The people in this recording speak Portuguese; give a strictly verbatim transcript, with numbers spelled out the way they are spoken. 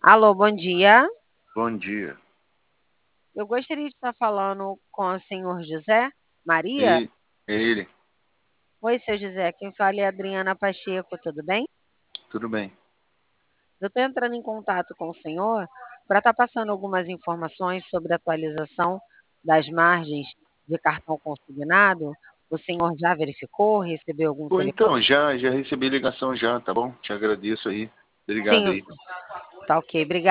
Alô, bom dia. Bom dia. Eu gostaria de estar falando com o senhor José Maria. E ele, Oi, seu José, quem fala é a Adriana Pacheco, tudo bem? tudo bem? Eu estou entrando em contato com o senhor para estar passando algumas informações sobre a atualização das margens de cartão consignado. O senhor já verificou, recebeu algum Pô, telefone? então, já, já recebi ligação já, tá bom? Te agradeço aí. Obrigado Sim, aí. tá ok, obrigada.